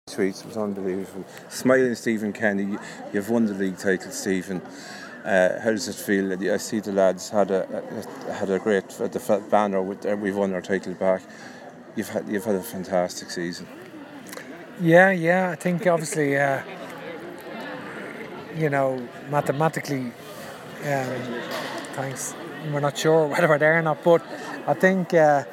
Sweet, it was unbelievable. Smiling Stephen Kenny, you've won the league title, Stephen. How does it feel? I see the lads had a great the banner with we've won our title back. You've had a fantastic season. Yeah. I think obviously, mathematically, thanks. We're not sure whether we're there or not, but I think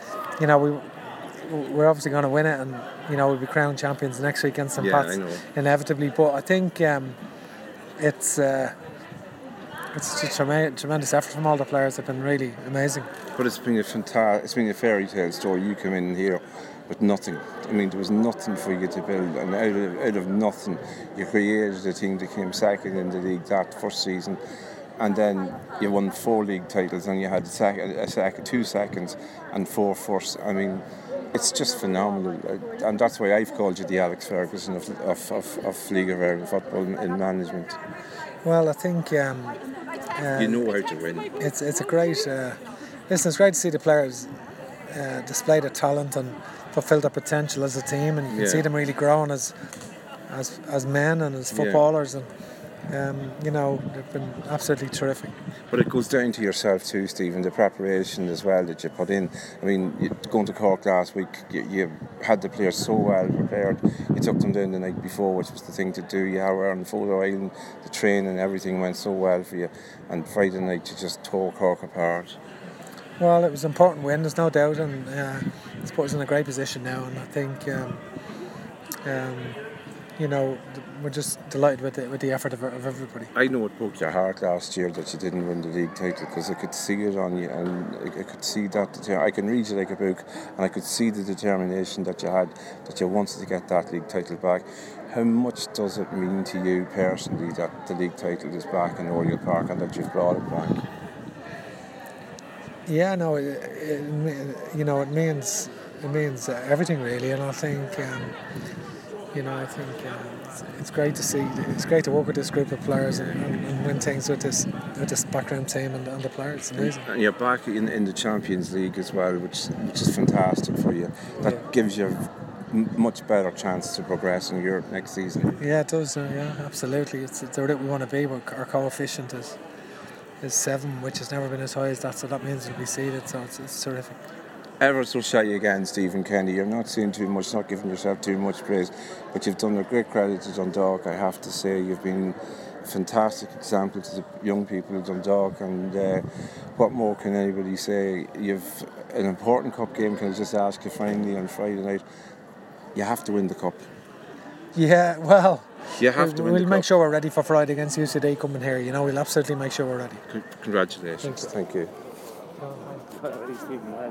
we're obviously going to win it, and we'll be crowned champions next week against St. Pat's inevitably. But I think it's just a tremendous effort from all the players. They've been really amazing. But it's been a fairy tale story. You come in here with nothing. I mean, there was nothing for you to build, and out of nothing, you created a team that came second in the league that first season. And then you won 4 league titles, and you had 2 seconds and 4 firsts. I mean, it's just phenomenal, and that's why I've called you the Alex Ferguson of League of Ireland football in management. Well, I think you know how to win. It's a great. It's great to see the players display their talent and fulfil their potential as a team, and you can see them really growing as men and as footballers, and they've been absolutely terrific. But it goes down to yourself too, Stephen, the preparation as well that you put in. I mean, going to Cork last week, you had the players so well prepared. You took them down the night before, which was the thing to do. You were on Photo Island, the training, everything went so well for you. And Friday night, you just tore Cork apart. Well, it was an important win, there's no doubt, and it's put us in a great position now. And I think we're just delighted with the effort of everybody. I know it broke your heart last year that you didn't win the league title, because I could see it on you, and I could see that. I can read you like a book, and I could see the determination that you had, that you wanted to get that league title back. How much does it mean to you personally that the league title is back in Oriel Park and that you've brought it back? Yeah, no, it means everything really, and I think. It's great to see. It's great to work with this group of players and win things with this background team and the players. It's amazing. And you're back in the Champions League as well, which is fantastic for you. That gives you a much better chance to progress in Europe next season. Yeah, it does. Yeah, absolutely. It's the route we want to be. Our coefficient is 7, which has never been as high as that. So that means we'll be seeded. So it's terrific. Ever so shy again, Stephen Kenny. You're not seeing too much, not giving yourself too much praise, but you've done a great credit to Dundalk, I have to say. You've been a fantastic example to the young people of Dundalk, and what more can anybody say? You've an important cup game. Can I just ask you finally on Friday night? You have to win the cup. Yeah, well, you have to win the cup. We'll make sure we're ready for Friday against UCD coming here. We'll absolutely make sure we're ready. Congratulations. Thank you.